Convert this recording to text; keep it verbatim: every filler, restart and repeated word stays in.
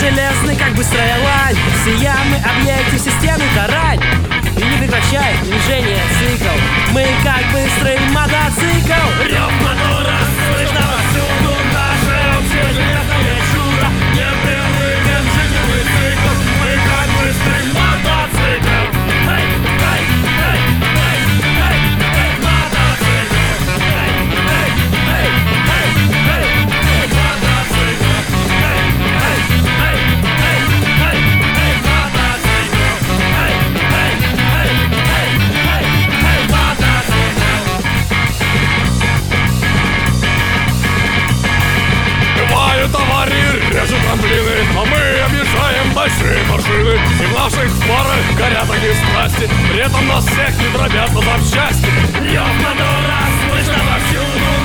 железный, как быстрая лань. Все мы объекты, все стены тарань. И не прекращай движение цикл. Мы как быстрый мотоцикл. Рев мотора слышно повсюду. Наше общее железное чудо. Непрерывен жизненный цикл. Мы как быстрый мотоцикл. Эй, эй, эй, эй, эй, эй, мотоцикл. Эй, эй, эй, эй, эй, эй, мотоцикл. Эй, эй, эй, эй, эй, эй, мотоцикл. Эй, эй, эй, эй, эй, эй, мотоцикл. Бывают аварии, режут трамплины, но мы объезжаем большие машины. И в наших фарах горят огни страсти. При этом нас всех не дробят на запчасти. Рев мотора слышно повсюду.